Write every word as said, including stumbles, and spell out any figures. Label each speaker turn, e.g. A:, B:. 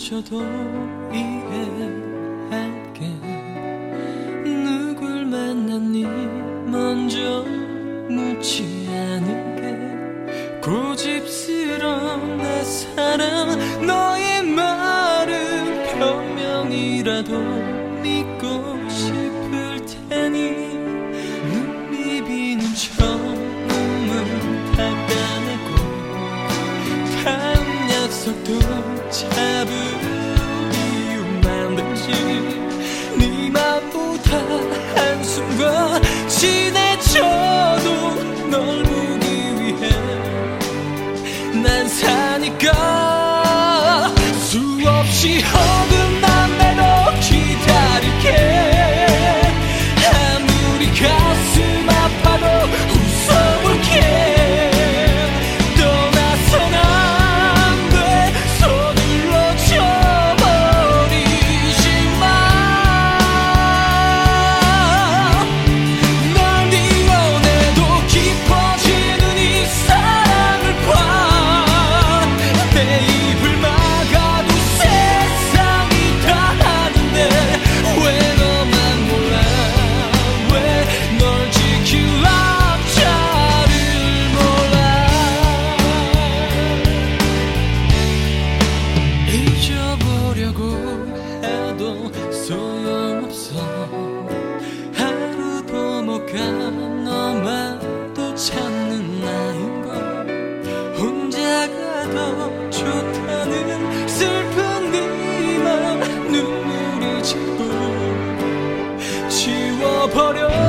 A: 상처도 이해할게. 누굴 만났니 먼저 묻지 않을게. 고집스러운 내 사랑, 너의 말은 변명이라도 믿고 싶을 테니 눈 비비는 처음은 닦아내고 다음 약속도 잡을 이유 만들지. 네 맘보다 한순간 지내쳐도 널 보기 위해 난 사니까 수없이 어긋난 대로 기다릴게. 아무리 가슴 아파도 웃어볼게. 버려